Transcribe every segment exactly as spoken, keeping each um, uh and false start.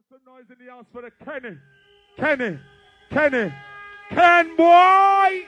some noise in the house for the Kenny. Kenny. Kenny. Ken, boy! I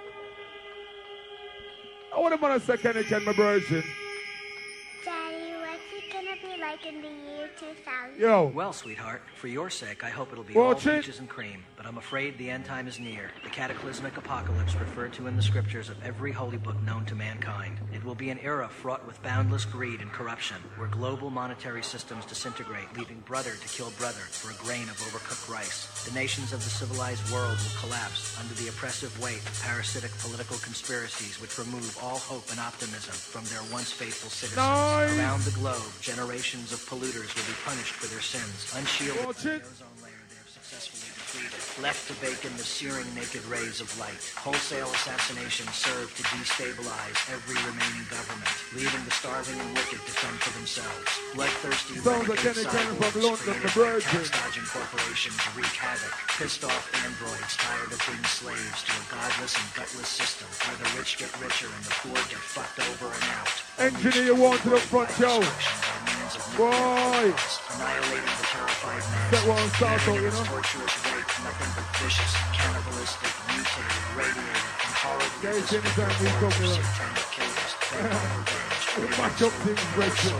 want to want to say Kenny, Ken, my version. Daddy, what's it gonna be like in the year two thousand? Yo. Well, sweetheart, for your sake, I hope it'll be Watch all it. peaches and cream. But I'm afraid the end time is near. The cataclysmic apocalypse referred to in the scriptures of every holy book known to mankind. It will be an era fraught with boundless greed and corruption, where global monetary systems disintegrate, leaving brother to kill brother for a grain of overcooked rice. The nations of the civilized world will collapse under the oppressive weight of parasitic political conspiracies which remove all hope and optimism from their once faithful citizens. Nice. Around the globe, generations of polluters will be punished for their sins, unshielded by the ozone layer they have successfully depleted, left to bake in the searing naked rays of light. Wholesale assassinations serve to destabilize every remaining government, leaving the starving and wicked to fend for themselves. Bloodthirsty Sounds like Kenny Kenny from London, the Virgin. tax-dodging corporations wreak havoc. Pissed off androids tired of being slaves to a godless and gutless system where the rich get richer and the poor get fucked over and out. Engineer, you want to the front, Joe. Boy. Annihilating the terrified man. That one start out, you know. Torturous rape, nothing but vicious, cannibalistic, mutated, radiated, and horribly There's anytime we talk about satanic killers. They want revenge. we match up things, Rachel.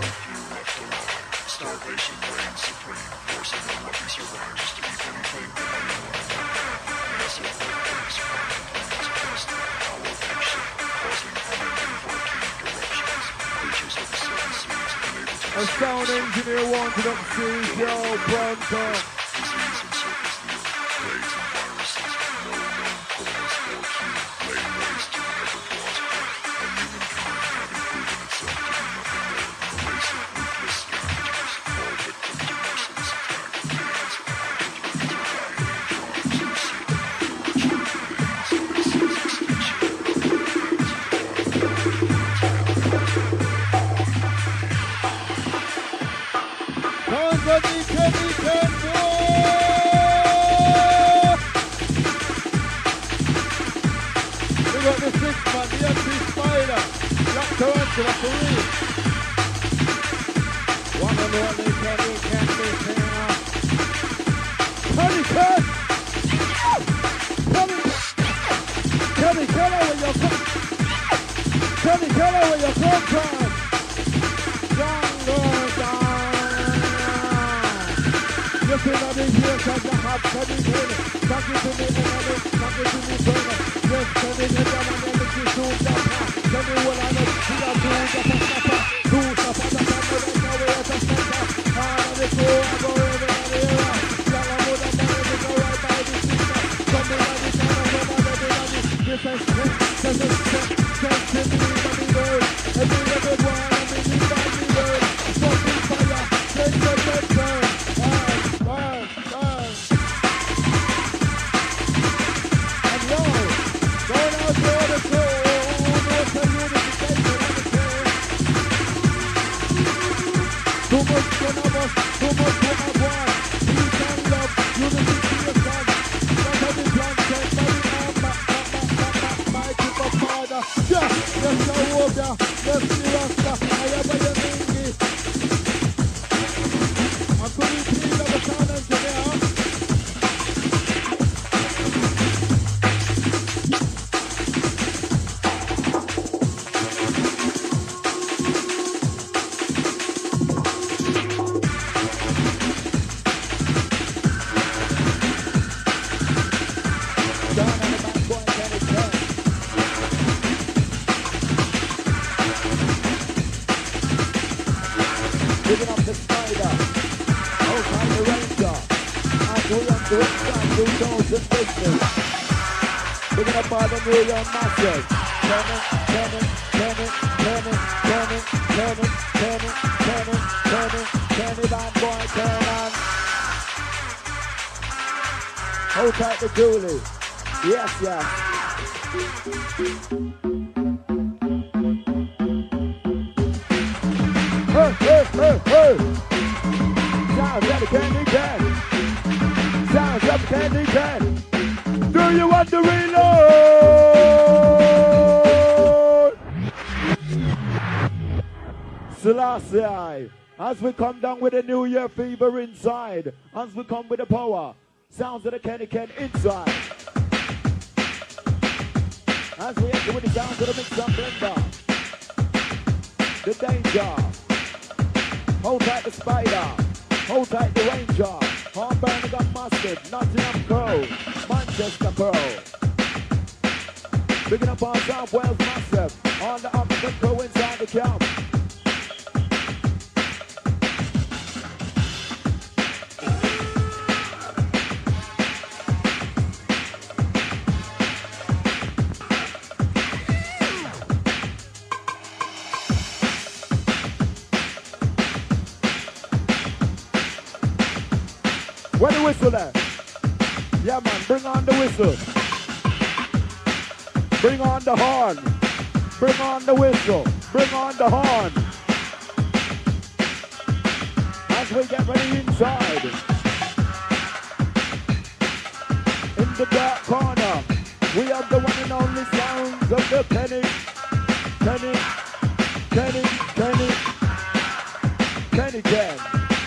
Starvation reigns supreme. Forcing the lucky survivors to be penetrated by the massive earthquakes, planets pressed, hollow action, causing uneven volcanic eruptions. Creatures of the seven seas unable to A sound engineer wanted up seas, yo, pronto. disease encircles the earth. Plagues and viruses, no known cause or cure, laying waste to whatever draws breath, and humankind having proven itself to be nothing more than a race of ruthless scavengers, all victims to merciless attack of hands, active to annihilating tribes who seek to pillage the remains of this extinction. Tanzania, Kenny, Kenny. We got the six man, the empty spider. Jack Tarantula for real. One and only Kenny, Kenny, Kenny. Kenny, Kenny. Kenny. Kenny, Kenny, where you come? Kenny, Kenny, where you come from? Jungle, down. You feel that in here, cause you have Kenny, Kenny. Back into me, enemy, back into me, burner. Yes, Kenny, Kenny, and then it's you shoot the path. Kenny, well, I know, see that do the pasta. Do the pasta, and the rest of the other center. Hard on the floor, I go over the era. Young and good and bad, we go right by the system. Something like this, I don't know about everybody. This is strength, this is strength, strength to me, let me go. Every little one, I mean, you find me there. Fucking fire, strength, strength, strength. Burn, burn. And yo, going out to all the crew, no tell unification on the train. Too much one of us, too much one of one. Peace and love, unification. That's how we plan to take money on my, my, my, my, my, keep a father. Yeah, yes, the warrior, yes, the rasta, I am a young I'm going to be the sound engineer. Down on the back point, Kenny Ken. Giving up the spider. Outside the ranger. And we on the inside, who knows the business. Picking up by the New York Masters. Turning, turning, turning, turning, turning, turning, turning, turning, turning, turning, bad boy, turn on. Hold tight to Julie. Yes, yes. Hey, hey, hey, hey. Sounds of the Candy Cat. Sounds of the Candy Cat. Do you want to reload? Selassie. As we come down with the New Year fever inside. As we come with the power. Sounds of the Kenny Ken inside. As we enter with the sounds of the mix and blender. The danger. Hold tight the spider. Hold tight the ranger. Horn Birmingham Mustard. Nottingham Crow. Manchester Crow. Picking up our South Wales Massive. On the African Crow inside the camp. Where the whistle there? Yeah man, bring on the whistle. Bring on the horn. Bring on the whistle. Bring on the horn. As we get ready inside. In the dark corner, we have the one and only sounds of the Kenny. Kenny. Kenny. Kenny. Kenny Ken.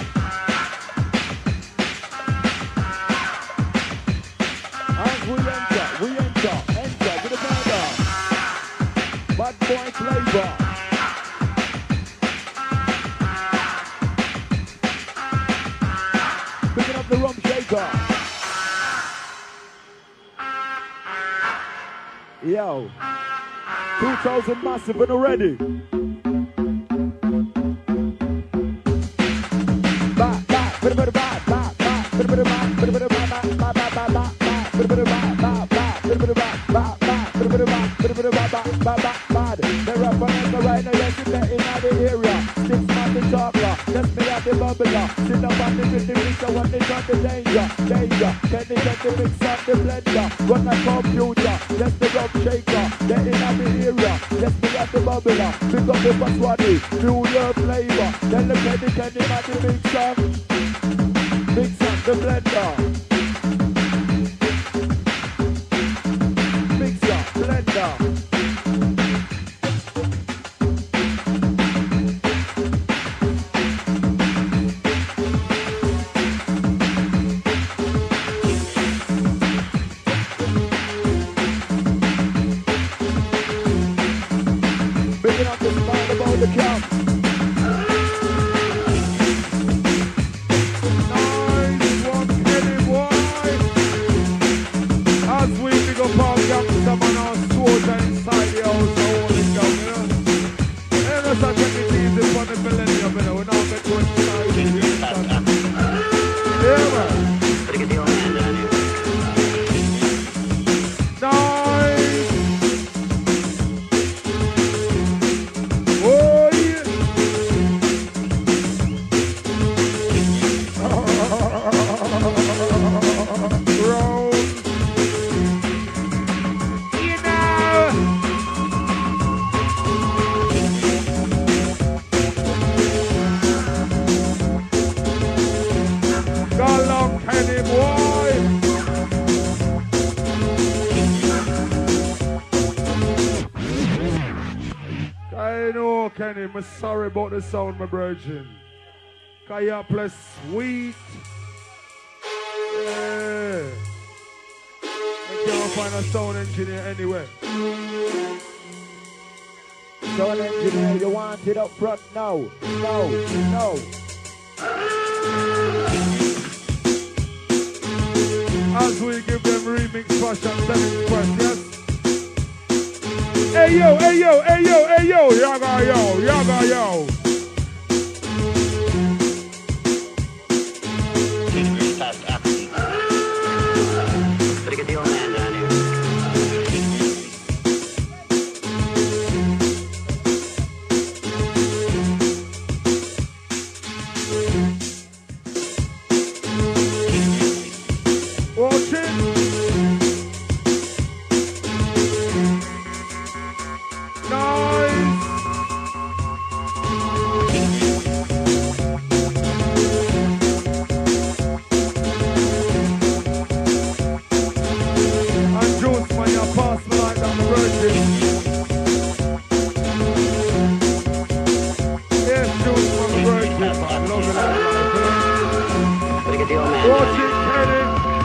As we enter, we enter, enter with a murder. Bad boy flavor. Picking up the rum shaker. Yo, two thousand massive and already. Back, back, bit of back, back, back, bit of back, bit of back, back, back, back, back, back. Bit of bit of bad, bad, bad, bit of bit of bad, bad, bad, bit of bit of bad, bit of bit of bad, bad, bad, bad, bad. They're up on the right now, yes, you're in the area. Six man the talker, just me at the bubbler. Sit up on the fifty mix, I want it on the danger, danger. Kenny get the mix on the blender, run a computer, just the rum shaker. They're in the area, just me at the bubbler. Pick up the Paswadi, New Year flavor. Tell the Kenny, Kenny man the mix on, mix on the blender. Blender. Picking up the spine about the camp. Nice one, Kenny boy. As we pick up our gangster man on swords inside the house, so all is down, you know. And that's how Kenny teams this one in millennium, you know. We're now get to inside the house. Yeah, man. Better get the old hand down here. Nice. Oh, yeah. Roll. Kenny boy. I know, Kenny, I'm sorry about the sound, my virgin. Can you play sweet? Yeah. I can't find a sound engineer anyway. Sound engineer, you want it up front? No, no, no. As we give them remix fashion seven first, yes? Hey yo, hey yo, hey yo, hey yo, yaga yo, yaga yo. Fast African. Better get the old hand down here. Watch it. Nice. Watch it, Kenny.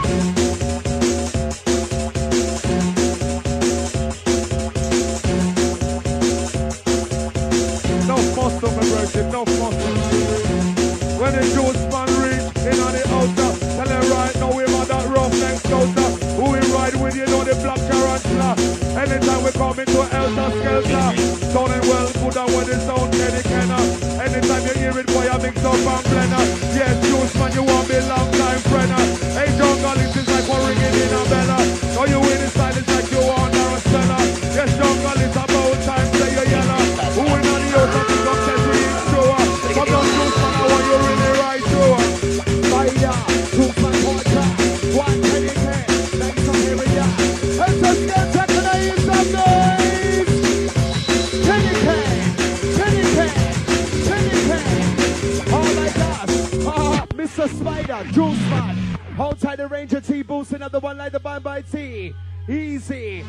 No muscle, my brother, no muscle. When the juice man reach in on the outer, tell them right now we on that rough neck scouter. Who we ride with, you know the black tarantula. Anytime we come into Elsa Skelter, sounding well good and when the sound Kenny Kenner. Anytime you hear it, boy, I mix up and blender. Yes, juice man, you want me long time friender. Hey, jungle, it is like we're ringing in a bella. Now you in the style, it's like you want a stellar. Yes, jungle, it's about time, say you yellow. Who in on the outer, pick up, says we ain't sure. Come on, juice man, I want you really right through. Fire, juice man, water, one Kenny Ken, thanks for hearing ya. Let's just get second, I hear some noise. Kenny Ken, Kenny Ken, Kenny Ken. All like that, ah, Mister Spider, juice man. Outside the Ranger T, boost another one like the Bye Bye T. Easy.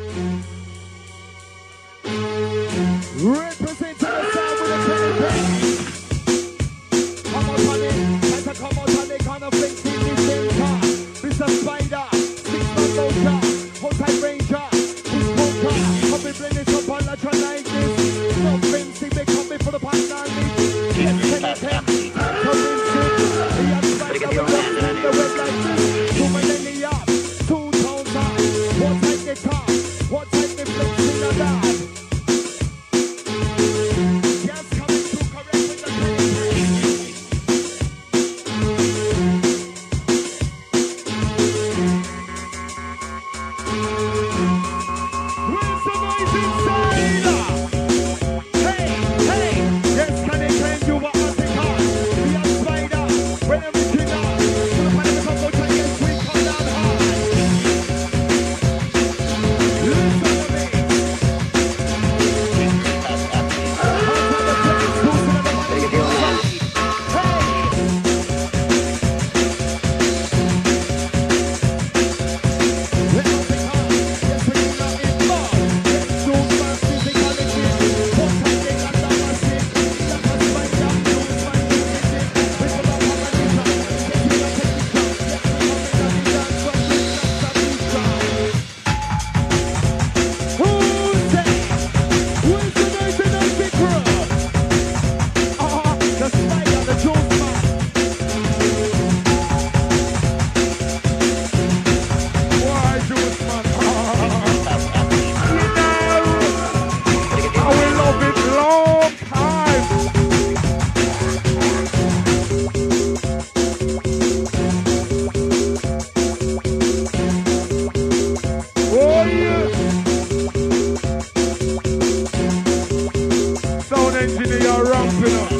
Representing the sound with a Kenny Ken. Come out on it, try to come out on it, kind of thing, see me center. Mister Spider, six man motor, outside Ranger, this motor. Come be blend it up on the like this. No fancy, they come in for the partner list. Yes, Kenny Ken, come in sit. The young Spider will walk in the red like this. Two millennia, two tones high. One side the top, one side the flex in the dad. Yes, coming through correct with the Kenny Ken. Where's the noise inside? Hey, hey, yes, Kenny Ken, you were on the car. The young Spider, when everything on. So the final come out and yes, we come down hard. Listen to me. Outside the place, who's in the money inside? Hey. When everything on, yes, we come down in love. Yes, those man physicality. What time they got the massive. Like a spider, those man physicality. We come up on the guitar. Yes, we got the guitar. Yes, we come in the dance from this dance to this dance. Who's that? Who's the nice and nice big crew? Ah, the spider, the Jones man. Why Jones man? Ah, you know, I will love it long time. Oh yeah. Sound engineer ramping up.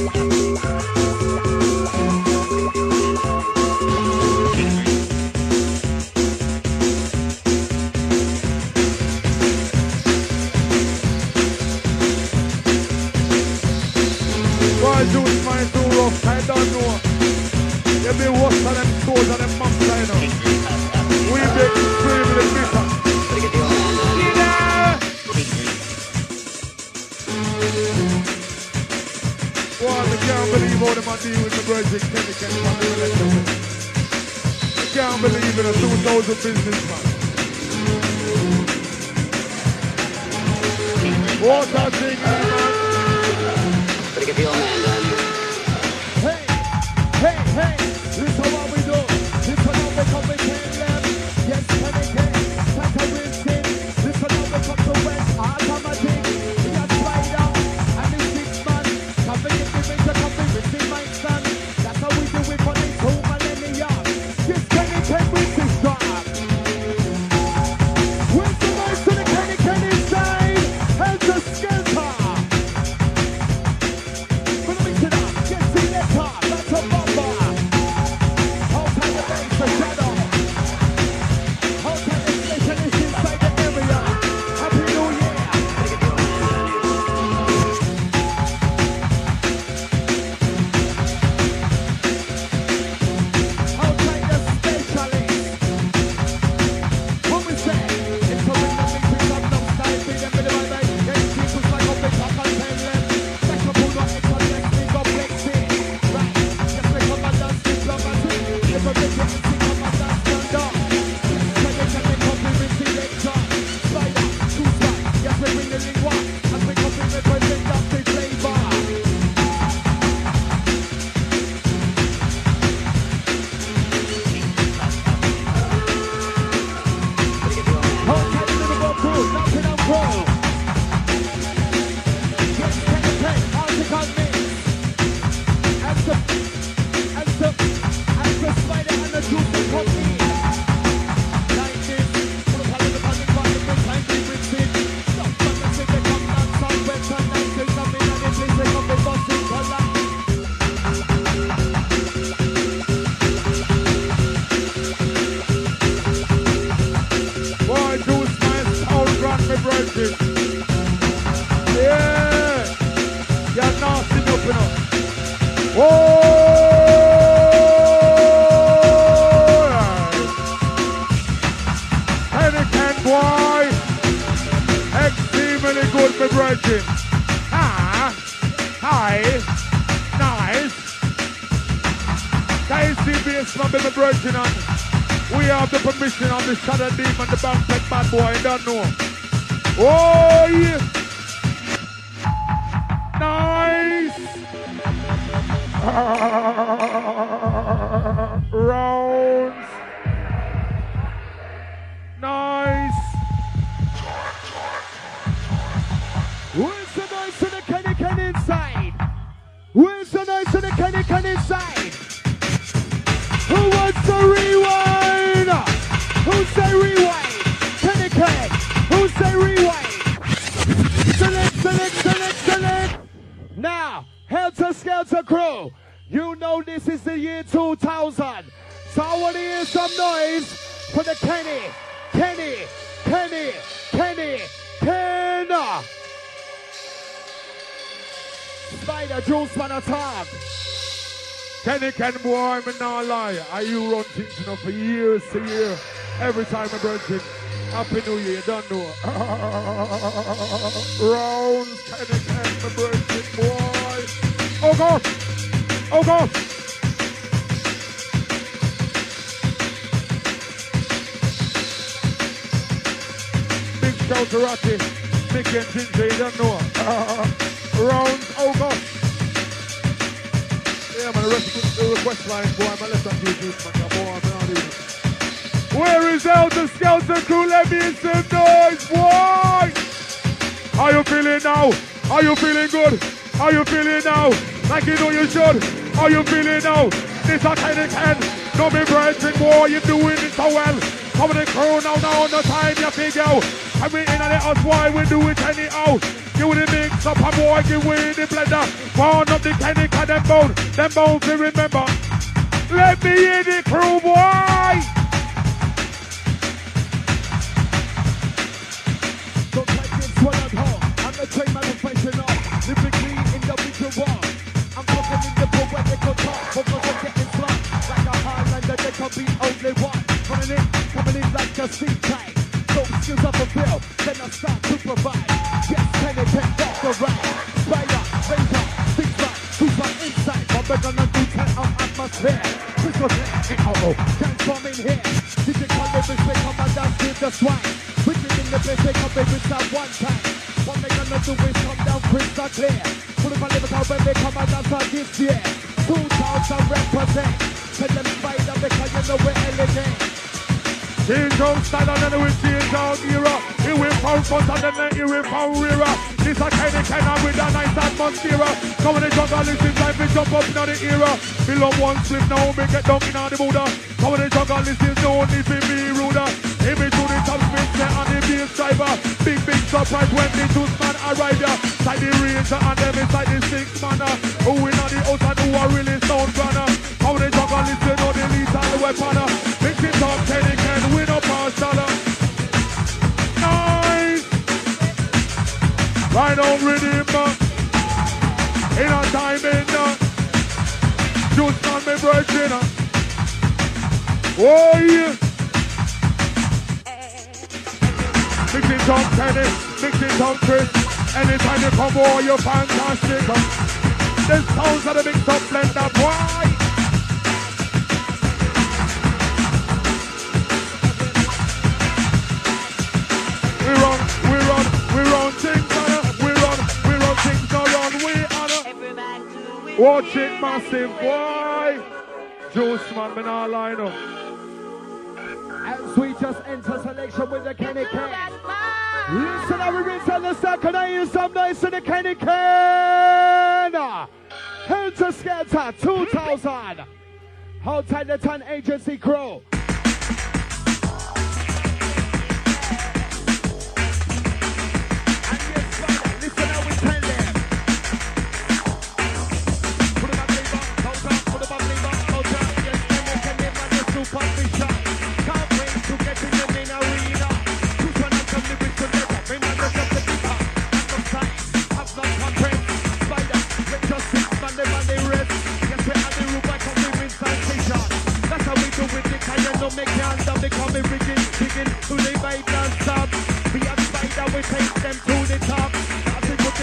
Why do it find too rough? I don't know. They be worse than them toes and them mumps, I know. We be extremely bitter. You know? Boy, I can't believe how them a deal with the Virgin Kenny Ken on the electric. I can't believe in a two thousand businessman. What a thing, man. Pretty good deal, man, down here. Hey, hey, hey, listen what we do. Listen how we come with ten left. Yes, Kenny Ken, Tata Wilson. Listen how we come to West Automatic. We got Spider and the six man. Come and get the winter, come and get the my son. That's how we do it for the two millennia. Yes, Kenny Ken with his job. Where's the noise to the Kenny Ken inside? And the Skelter. When we sit up, get the letter, that's a bumper. virgin. Ah, hi, nice. K C B S man, baby virgin, and we have the permission on the Shadow Demon, the Bankhead bad boy, I don't know. Oh, yeah. Nice. Uh, rounds. Nice. Where's the noise to the Kenny Ken inside? Where's the noise to the Kenny Ken inside? Who wants to rewind? Who say rewind? Kenny Ken. Who say rewind? Select, select, select, select. Now, Helter Skelter crew. You know this is the year two thousand. So I want to hear some noise for the Kenny, Kenny, Kenny, Kenny, Kenna. Spider Juice man attack. Kenny Ken boy, me not lie. I you run things enough for years to year. Every time I virgin. Happy New Year, don't know. Rounds, Kenny Ken, my virgin boy. Oh God! Oh God! Big shout to Ratty. Mickey and Ginger, you don't know. Rounds, oh God! Yeah, man, the rest of the request line, boy, I'm left on you, man, boy, I'm not even. Where is Helter Skelter crew? Let me hear some noise, boy! How you feeling now? Are you feeling good? How you feeling now? Like you know you should. How you feeling now? This a Kenny Ken. No be virgin, boy, you doing it so well. Come on the crew now, now, no time you figure. And we in and let us why we do it anyhow. Give the mix up a boy, give away the blender. Burn up the Kenny Ken, them bones, them bones to remember. Let me hear the crew, boy! Don't like this one at home. I'm the train man professional. Lyrically individual. I'm talking in the book where they can talk. Focus on getting slung. Like a Highlander, they can be only one. Coming in, coming in like a seat tight. So skills up a bill, then I start to provide. Yes, Kenny Ken, walk around. Spider, Razor, six back, two back inside. But we're gonna do ten of atmosphere. Crystal clear, uh-oh, transforming here. Digital lyrics, they come and dance with the swine. Written in the place, they come baby start one time. What they gonna do is come down crystal clear. Put them a lyrical when they come and dance on this year. two thousand represent. Tell them Spider because you know we're elegant. Change out style and then we change out era. Here we found front and then here we found rear. This a Kenny Ken with a nice atmosphere. Come on the jungle, listen life, we jump up in the era. Below one slip now, we get down in the Buddha. Come on the jungle, listen, no need to be ruder. Here we do the top spin there and the bass driver. Big, big surprise when the two man arrive here. Side the ranger and them inside the six manner. Who in the house and who are really sound runner. Come on the jungle, listen, no the lethal weapon. Mix it up, Kenny Ken. Win up our dollar. Nice. Right on rhythm. In a time in the just on me virgin. Oh yeah. Mix it up, Kenny. Mix it up, Chris. Anytime you come over, you're fantastic. The sounds of the mix up blender, boy. We run, we run, we run things on we run, we run things around, we on watch it massive, boy. Juice man, me not line up. As we just enter selection with the Kenny Ken. Listen, I will return the second. I hear some nice in the Kenny Ken. Helter Skelter two thousand. Hold tight the Ton Agency crew. Make hands up, they call me rigging, digging, to the right and stop. We have Spider, we take them to the top. As we put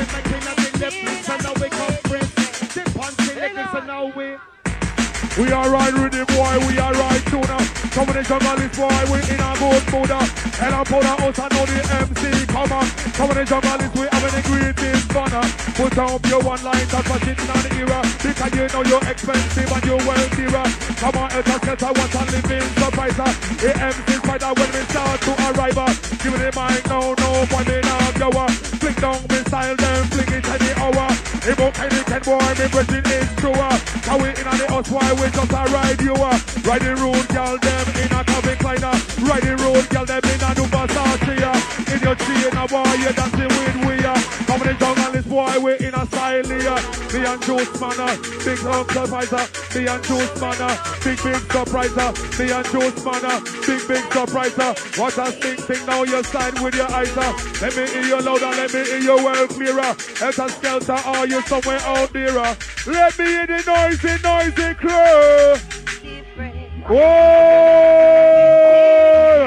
We are right rhythm boy, we are right tuner. Come on the jungle is boy, we in a good mood. Hell and powder us and know the M C come on. Come on the jungle is we having a greatest fun. Put up your one line that's what's in the era. Because you know you're expensive and you're wealthier. Come on, it's a set I want to live in surprise. The M C spider when we start to arrive. Give me the mic, no, no, point me now, go. Flick down me style, then flick it any hour. If okay, they can boy, me question is true. How we in on the house, why we just a ride you. Ride the road, girl, them in a Calvin Klein. Ride the road, girl, them in a New Versace. In your tree, in a boy, you're dancing with we. Come on the jungle, this boy, we in a style here. Me and Juice Man, big love surpriser. Me and Juice Man, big, big surpriser. Me and Juice Man, big, big surpriser. What a sting, sing now, you sign with your eyes. Let me hear you louder, let me hear you well clearer. Helter Skelter, are you somewhere out there? Let me hear the noisy, noisy crew. Whoa!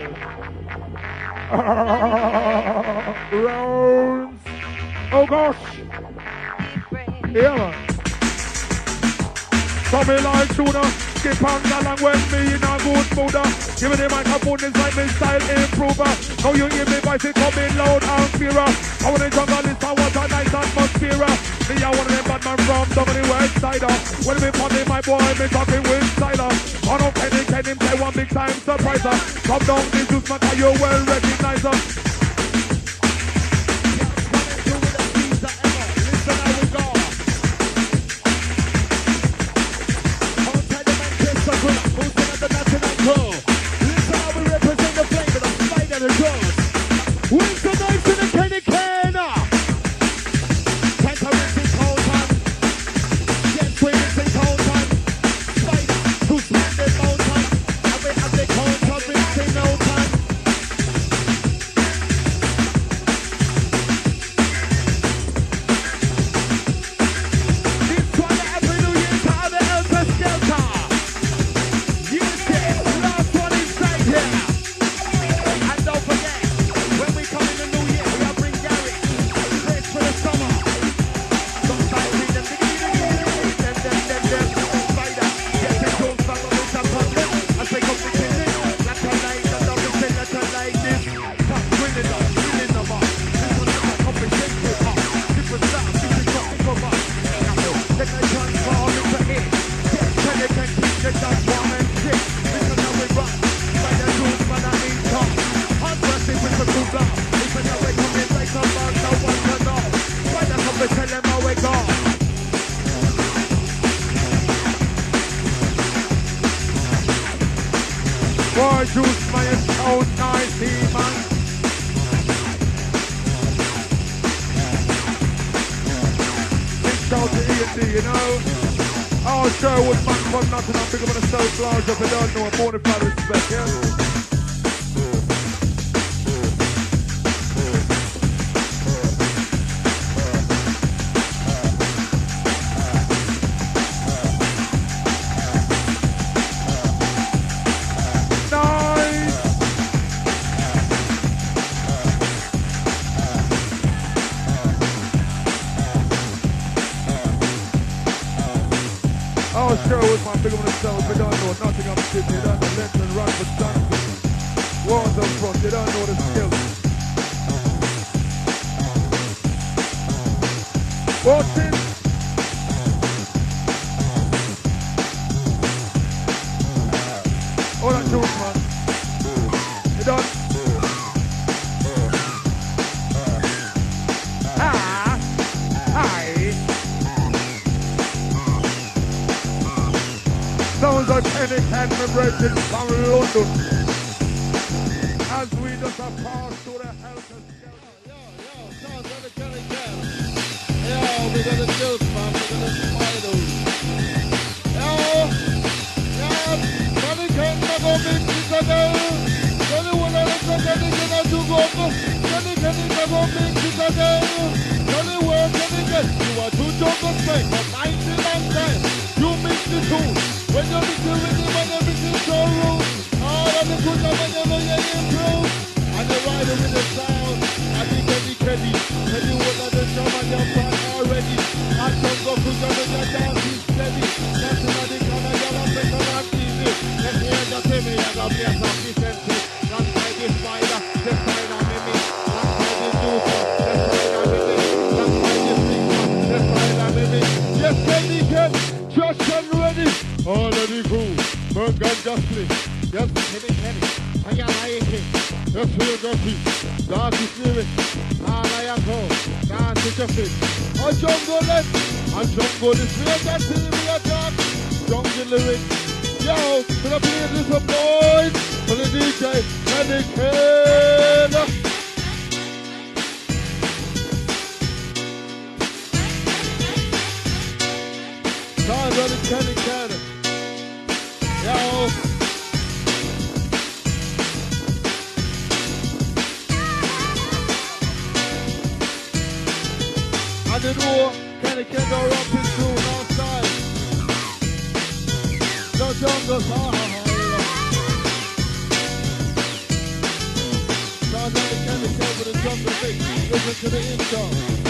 Rounds. Oh gosh. Yeah, man. Something like tuna. Skip on along when me in a good mood. Give me the microphone, it's like me style improver. Now you hear me voice, it coming loud and clearer. I want the jungle, it's a what a nice atmosphere. Me, I want them bad man from down the west side. When me funny, my boy, me talking with cider. On up Kenny, can him play one big time surprise. Come down, this Juice Man, you well recognize us. Boy, Juice Man is so nice, man. It's out to E and D, you know. Oh, Sherwood man from nothing. I'm big up on the South Large up and down. No, I'm born in bad respect, yeah. Sherwood man, big up on the South, they don't know nothing I'm sitting, they don't know length and run for Johnson. Waterfront, they don't know the skills. What's it? Oh, that Juice man. You done? Ah, hi. Sounds like any can vibrating from London. As we just have passed through the health and shelter. Yo, yo, sounds like a Kenny Can. Yo, we got the Juice man, we got the Spiders. Yo, yo, Kenny Can never mix it again. Kenny will let us Kenny Can do go. Kenny Can never mix it again. Kenny will, Kenny Can. You are too drunk to spend for ninety long time. You mix the tune. When you're with the rhythm and everything's so rude, all of the good love and never yet improve. And the rider with the sound, I think Kenny Kenny, Kenny will let the drum and your part already. I don't go to the dance, he's steady, dancing on the corner. a place of decency. Alongside the spider, the spider mimic. Alongside the Joker, the spider mimic. Alongside the Stinger, the spider mimic. Yes, Kenny Ken, just and ready. All of the crew, Berg and Justly. Yes, Kenny Kenny. I am lying king. Yes, we're dirty. Dark is lyric. And I am cold. Dance is a fit. A jungle left. A jungle is real. That's the real talk. Jungle lyric. Yo, for the players of boys. For the D J. Kenny Ken. Time for the Kenny Ken. Yo. I did war, Kenny Ken go up his tune outside. No jungles, ha ha ha. Sounds like the Kenny Ken with the jungle beat. Listen to the intro.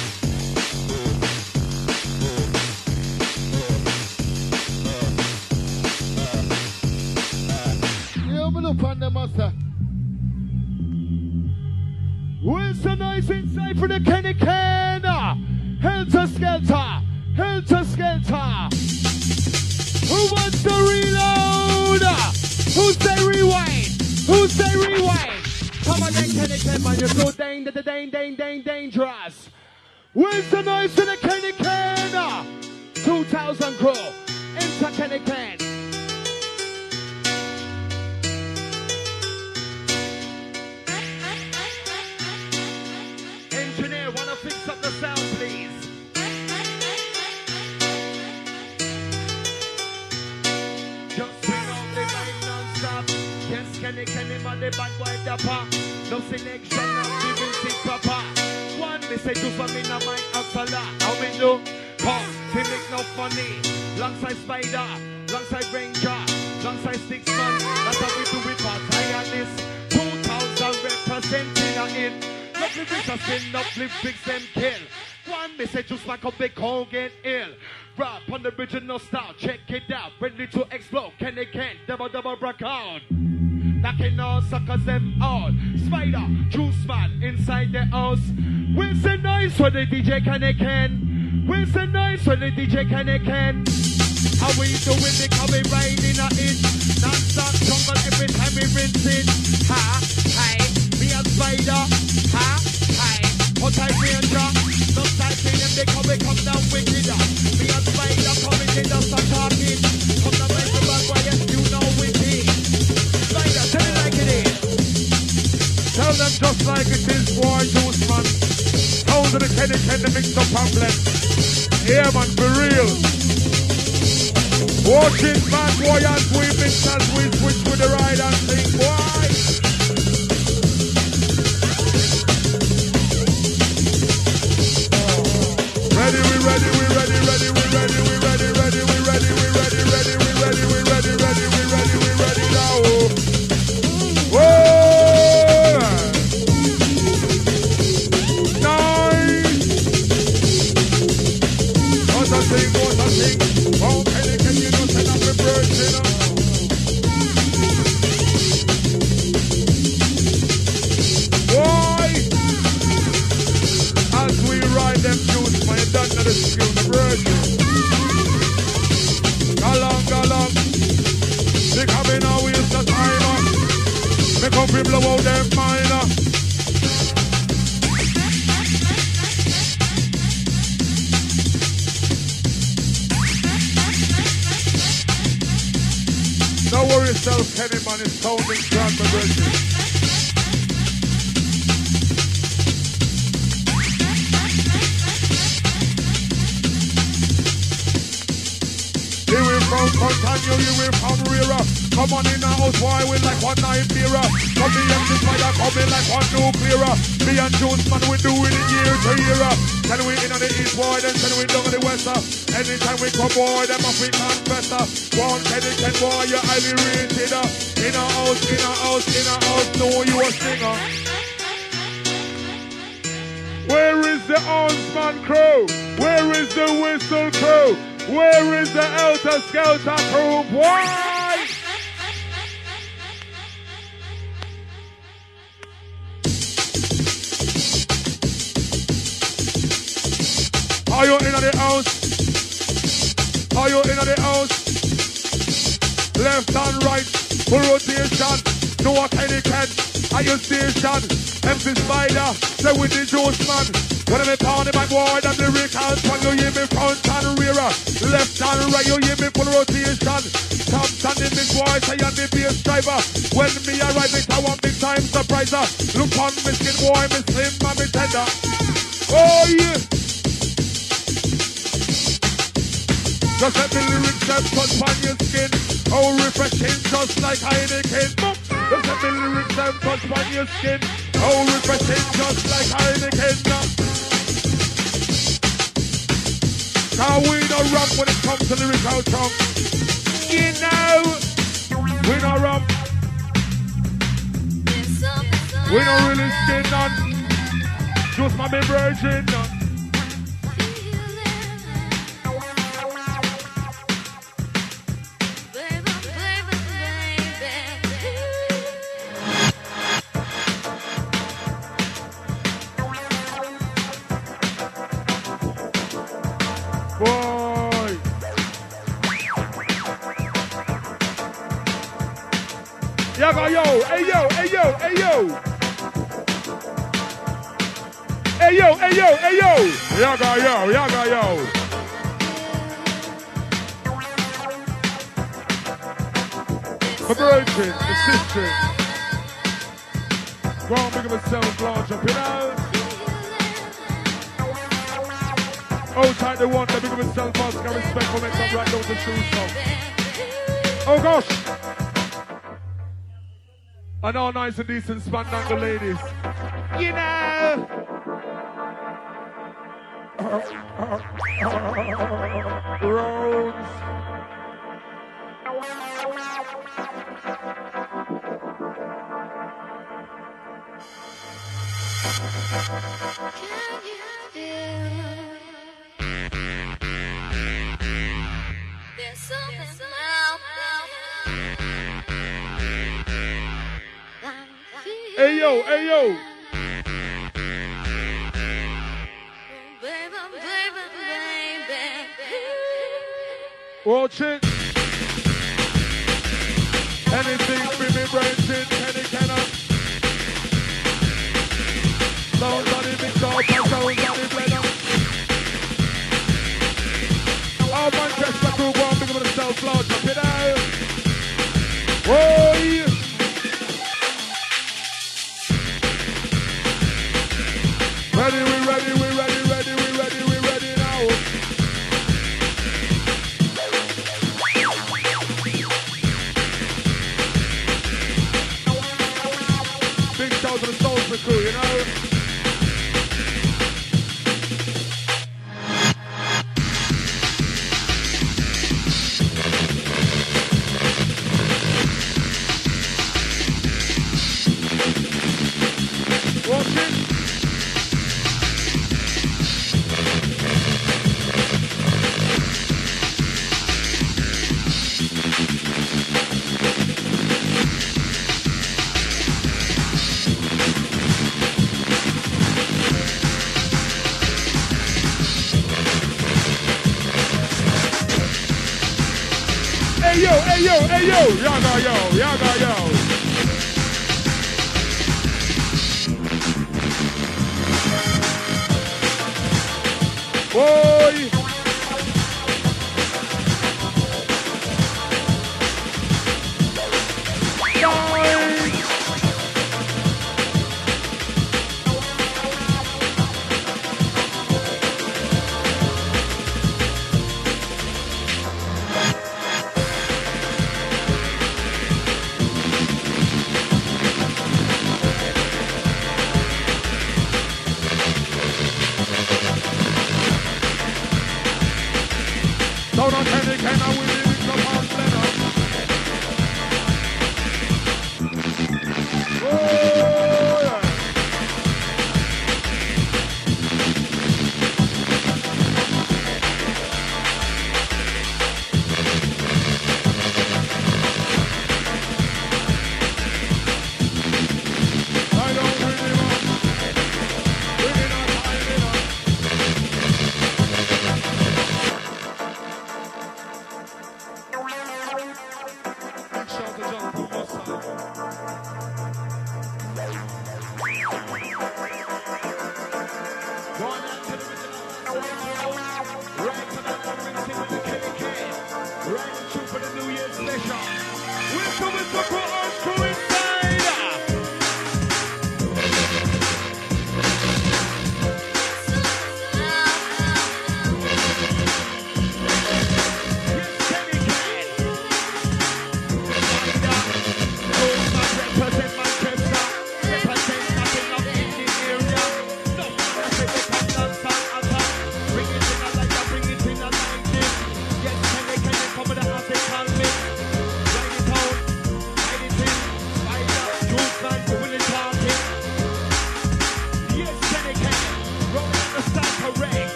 Yeah, me look on them, master. Where's the nice inside for the Kenny Ken? Helter Skelter, Helter Skelter. Who wants to reload? Who say rewind? Who say rewind? Come on then, Kenny Ken, man, you're so dang, dang, dang, dang, dang, dangerous. Where's the noise to the Kenny Ken? two thousand crew, enter Kenny Ken. Engineer, wanna fix up the sound, please? Just swing out the mic non-stop. Yes, Kenny, Kenny, man, the bad boy dapper. No selection, no giving sick papa. One, they say just for me, no mic outside. How we do? Come, they make no funny. Longside Spider, longside Ranger, longside Sixman. That's how we do it, but I am this. two thousand representing it. Lovely bricks are spin, lovely bricks them kill. One message just like a big hole get ill. Rap on the original style, check it out. Ready to explode, Kenny Ken, double double break out. Knocking all suckers them out. Spider, Juice Man inside the house. Where's the noise for the D J Kenny Ken? Where's the noise for the D J Kenny Ken? How we doing it? How we riding a it? Non-stop jungle every time we rinse it. Ha, hi, me a spider. Ha, hi, hot type ranger. No type in them, they come, we come down wicked. Me a spider coming in, just a talking. Come down like the bad boy, yes, you know we be. Spider, tell it like it is. Tell them just like it is, boy, Juice Man. Sounds of the Kenny Ken, the mix up problem. Yeah, man, for real. Watching bad boy and we mix as we switch with the ride and sing, boy. Ready, we ready, we ready, ready, we ready, we ready, ready, we ready, we ready, ready, we ready, we ready, ready, we ready, we ready now. Whoa! Nice! What's a thing, what's a thing? Oh, Kenny, can you not send up a bird, you know? Why? As we ride them juice, my done to the skill, the virgin. Go long, go long. They come in now, we use the timer. Make up we blow out them minor. No worry yourself, Kenny man is sounding strong, my virgin. You will from continue, you will from rearer. Come on in the house, why we like one night beerer. Come the empty spider, come in like one nuclear. Me and Jones, man, we doing it year to year. Then we in on the east, boy, then send we down on the west. Anytime we come, boy, them off we confess. One Kenny Ken, boy, you're highly rated. In a house, in a house, in a house, know you a singer. Where is the Huntsman crew? Where is the Whistle crew? Where is the Helter Skelter crew? Why? Are you in the house? Are you in the house? Left and right, full rotation. No what kind of can at your station. M C Spider, say with the juice man. When I'm pounding my board and the lyrical song, you hear me front and rear. Left and right, you hear me full rotation. Top standing big boy, say I'm the bass driver. When me arrive, it's a one big time surpriser. Look on me skin boy, me slim and me tender. Oh yeah. Just let the lyrics that touch on your skin. Oh, refreshing, just like Heineken. Just let the lyrics that touch on your skin. Oh, refreshing, just like Heineken. Now we don't rap when it comes to lyrical tongue. You know, we don't rap. We don't really skin none. Just my big virgin none. Boy. Yaga yo, hey yo, hey yo, hey yo. Hey yo, hey yo, hey yo. Yaga yo, yaga yo. My virgin, assistant. Go on, big of myself, launch up, you know. Oh, tight the one, the big of himself, Oscar, respect for make some right down the shoes now. Oh gosh! I know nice and decent span down the ladies. You know! Roads. Hey yo, hey yo. Watch it. Anything for me, brains in, any kind of sounds on the mix up and sounds on the blender. All Manchester crew go on, big up themselves, launch up it out. Whoa, yeah. Ready, we ready, we ready, ready, we ready, we ready now. Big shout to the Soulsman crew, you know. Watch it. Hey yo, hey yo, hey yo, yaga yo, yaga yo. Boy.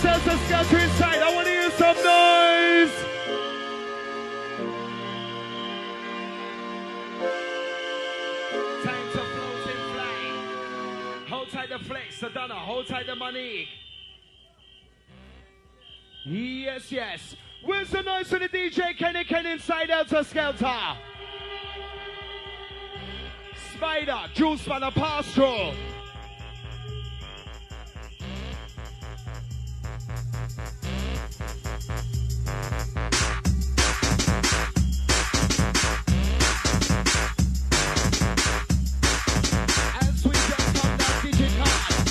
Elsa Skelter inside. I want to hear some noise. Time to float and fly. Hold tight the flex, Sedona. Hold tight the Monique. Yes, yes. Where's the noise for the D J Kenny Ken inside Elsa Skelter? Spider, Juice Man, a pass through. As we just come down digital,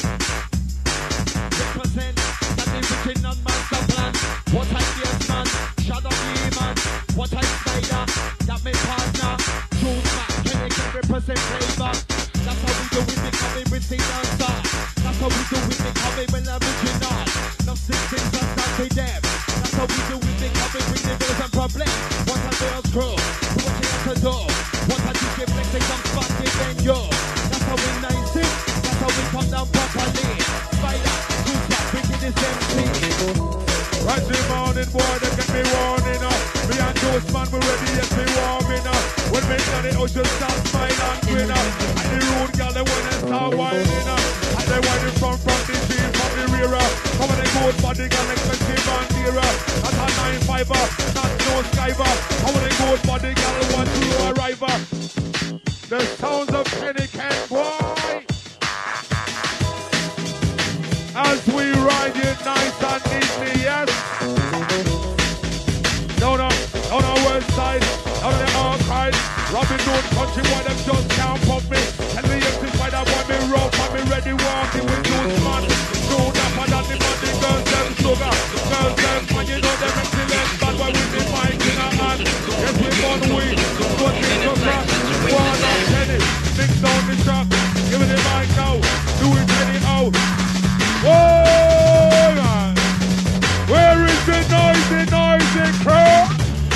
represent that the original master plan. What I yes man, shadow me man. What I spider, that me partner. Juice Man, Kenny can represent flavor. That's how we do it, we coming with the dancer. That's how we do it, we coming with original. No six things are starting them. That's how we do it, we coming with the bills and problems. What a girl's crew, do what you have to do. What a D J flexing some spot in you. That's how we nice it, that's how we come down properly. Spider, Juice Man, bringing this M C. Right the morning, boy, they get me warning up. Me and Juice Man, we ready, yes, me warming up. When me done it, oh, just start smiling and grin up. And the rude girl, they want to start whining up. And they whining from from the tree, from the rear up. Come on, they good body, girl, expensive and dear up. That's a nine fiver, not no skyver. Come on, they good body, girl, want to arrive up. The sounds of Kenny Ken, boy. As we ride it nice and neatly, yes. Down on, down on west side, down on the archive. Robin Hood country boy, them just can't pump me. And the empty spider boy, me rough and me ready walking with Juice Man. Soon after that, the man, the girls, them sugar. Girls, them, and you know them excellent. Bad boy with the mic in a hand. Yes, we born weak, but it's a crack. One on tennis, mix down the track. Give me the mic now, do it anyhow. Whoa, man. Where is the noisy, noisy crew?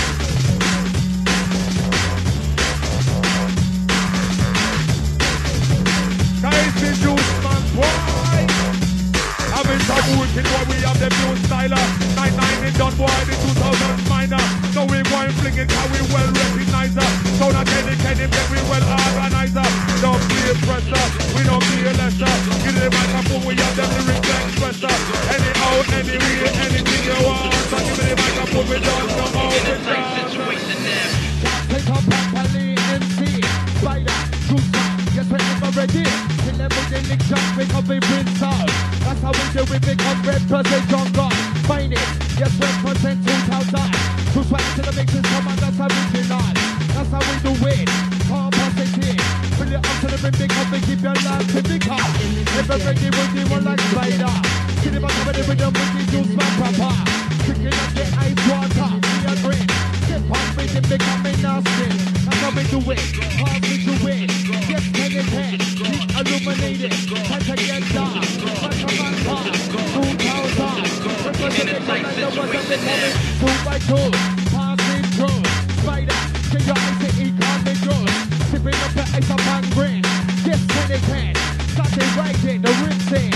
Guys, the Juice Man, boy. Having some wicked boy, we have the new styler. nine nine in done, boy, the two thousand minor. So we going fling it, how we well recognize her. So not Kenny Kenny, but we well organize her. Don't play pressure, we don't play lesser. Give the microphone, we have them lyrics expressor. Anyhow, anyway, anything you want. So give me the microphone, we don't know how to situation there. Take up properly, M C, Spider, Juice Man. Yes, we're ever ready. Till everything lick shot, we come be Prince out. That's how we do it, we come represent John God. Find it, yes, represent two thousand. Two swag to the mixes, come on, that's original. That's how we do it, come positive. Fill it up to the rim, big up, and keep your life typical. Ever ready, we'll do one like Spider. See the back of the rhythm with the Juice Man proper. Drinking up the ice water, we are green. Get past me, they becoming nasty. That's how we do it, how we do it. Yes, Kenny Ken, keep illuminated. Time to get dark, like a man car. Two thousand, representing the night that was a bit coming. Two by two, passing through. Spider, get your eyes to eat, can't be good. Sipping up the ice up and green. Yes, Kenny Ken, starting right in the rinsing.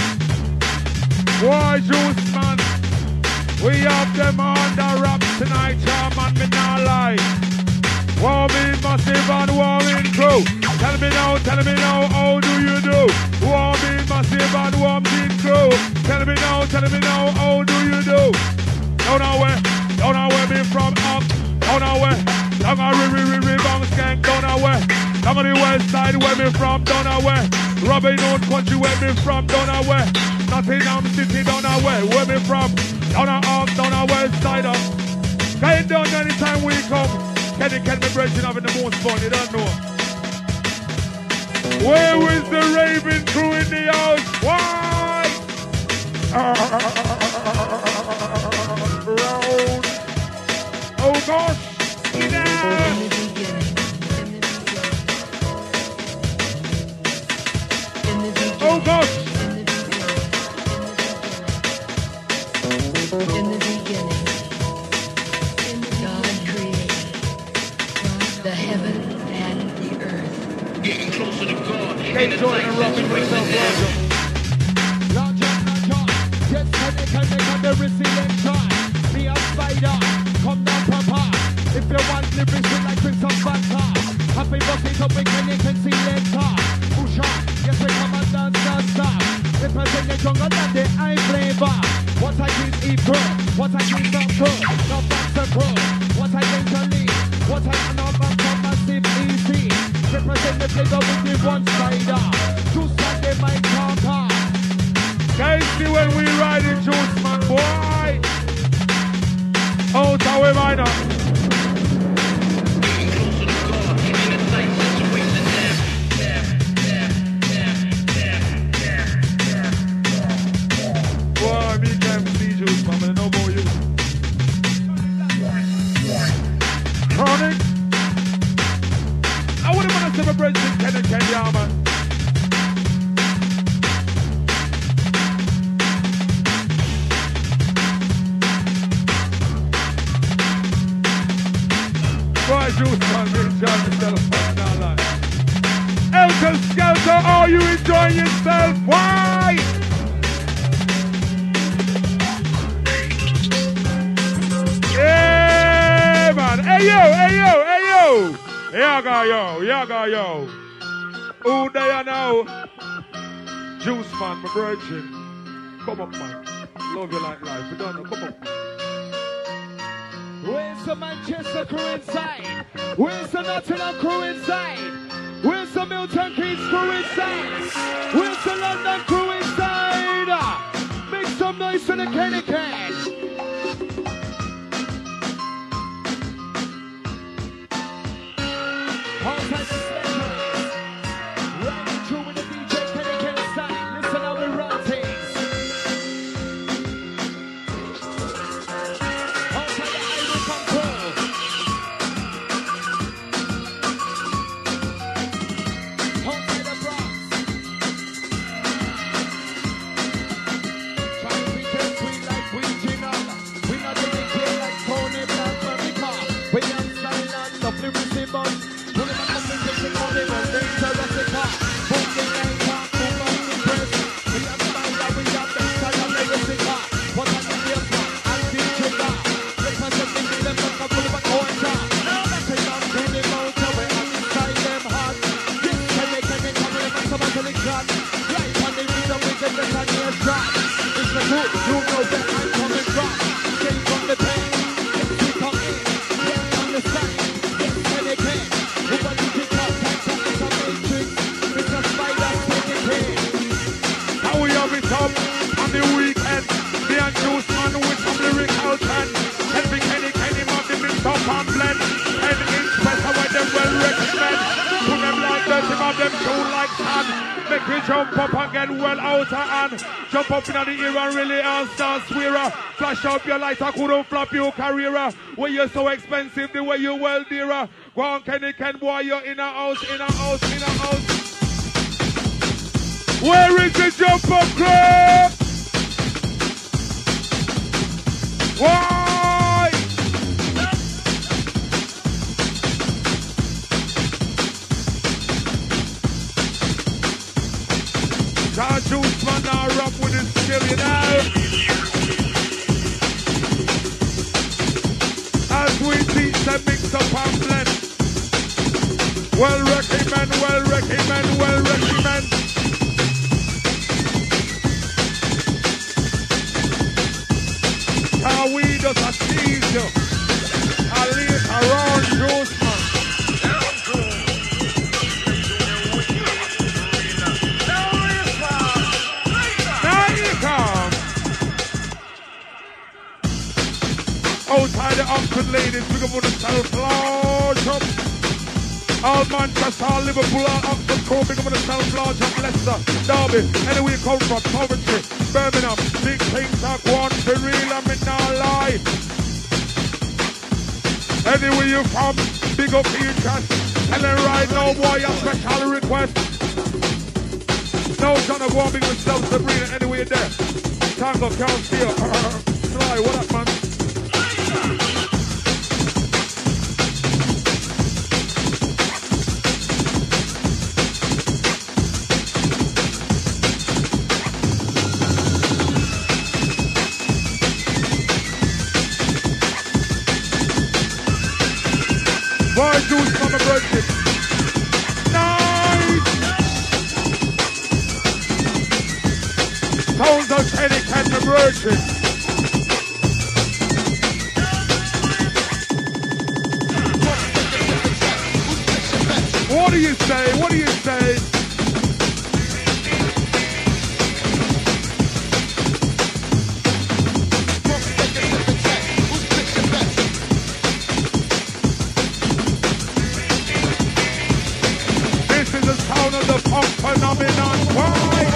Why, Juice Man? We have them on the rap tonight, Charman, me not lie. Warming massive and warming crew. Tell me now, tell me now, how do you do? Warming massive and warming crew. Tell me now, tell me now, how do you do? Don't know where, don't know where me from up. Don't know where, don't know where, re, re, re, bang skank. Don't know where, don't know the west side where me from. Don't know where, Robin Hood country where me from. Don't know where, Nottingham City. Don't know where, where me from. Down a up, down a west side up. Going down anytime we come. Kenny Ken be breaking up in the most fun, you don't know. Where is the Raven crew in the house? Why? Round. Oh gosh, get down. Oh gosh. In the beginning, God created the heaven and the earth. Getting closer to God. They join and rubbing myself larger. Larger, larger. Yes, can they, can they, can every selection. Me a spider, come down papa. If you want lyrics like Prince of Fanta, happy bucket up with Kenny can see later. Push up, yes we come and dance, dance, stop. Represent the jungle and the eye flavor. What I can eat pro, what I can not pro, not box a pro. What I can to lead, what I can not back from massive easy. Represent the flavor with the one spider. Juice man they might conquer. Guys, see when we ride in Juice man, boy. Out our minor. Boy, me can't see Juice man, but I know more you. Chronic. I wouldn't want to celebrate this kind of Kenya, man. Boy, Juice man, enjoy yourself, man, not lie. Elton Skelter, are you enjoying yourself? Why? Yeah, man. Hey, yo, hey, yo, hey, yo. Yaga, yo, yaga, yo. Who there now? Juice man, my virgin. Come up, man. Love you like life. We don't know. Come up. Where's the Manchester crew inside? Where's the Nottingham crew inside? Where's the Milton Keynes crew inside? Where's the London crew inside? Make some noise for the Kenny Can. Outside the specialist. Riding through with the D J Kenny Can style. Listen how we run things. Jump up in the air and really and start swearer. Flash up your lights, I couldn't flop your career. Where you're so expensive, the way you well dearer. Go on, Kenny Ken, boy, you're in a house, in a house, in a house. Where is the jump up club? Why? Can't Juice man now rap with his skill, you know. As we teach them mix up and blend. Well recommend, well recommend, well recommend. How we just a tease you. I leave around Juice man. Outside the Oxford ladies, we go for the self-large up. All Manchester, all Liverpool, all Oxford, crew, we go for the self-large up. Leicester, Derby, anywhere you come from, Coventry, Birmingham, big things are going for real, I mean not lie. Anywhere you from, big up your chest. Tell them right now, boy, a special request. No, John, go on, big yourself, Sabrina, anywhere there. Tango, can't steal. Sly, what up, man? Kenny Can the Virgin. What do you say? What do you say? This is the sound of the funk phenomenon. Why?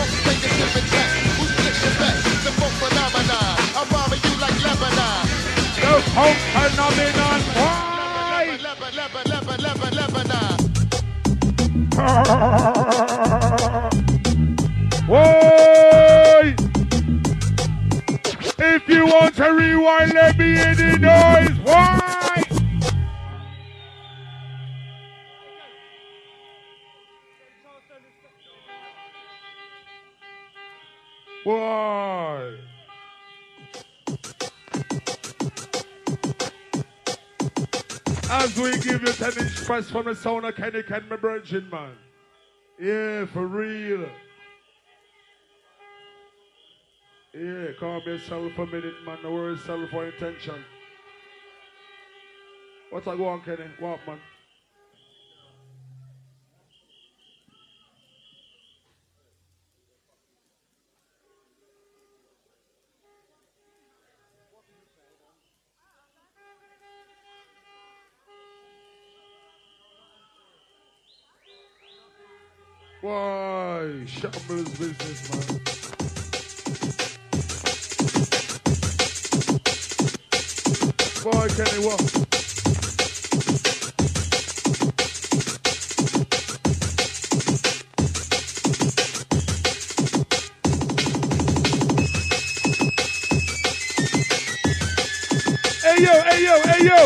The funk phenomenon. I'm bombing you like Lebanon. The funk phenomenon. Why? Lebanon, Lebanon, Lebanon. Why? If you want to rewind, let me hear the noise. Why? Why? As we give you ten inch press from the sound of Kenny Can, my virgin man. Yeah, for real. Yeah, calm yourself a minute, man. No worry yourself for intention. What's I go on, Kenny? What, man? Why? Shambles business, man. Boy, Kenny, what? Hey yo, hey yo, hey yo!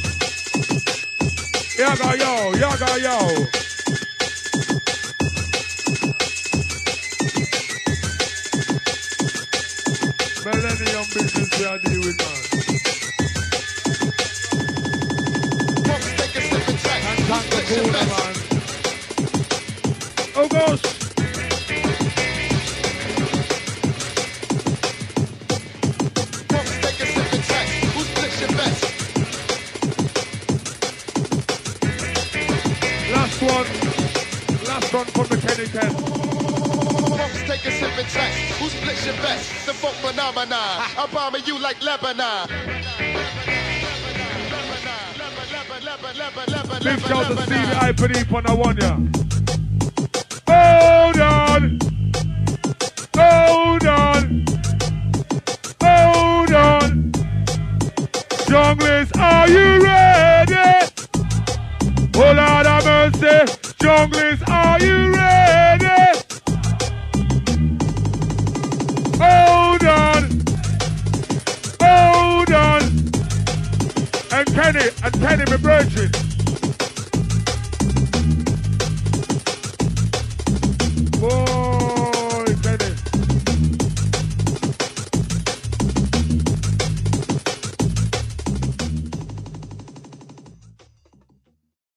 Yaga yo, yaga yo! Millennium business we are dealing with, man. And thank the Buddha, man. Oh gosh! Last one. Last one from the Kenny Can. Take a sip and check. Who splits your best? The folk phenomenon. I'm bombing you like Lebanon. Big shout to Stevie I P on the one, yeah. Hold on. Hold on. Hold on. Junglers, are you ready? Oh Lord have mercy. Junglers, are you ready? Hold on, hold on, and Kenny, and Kenny, my virgin.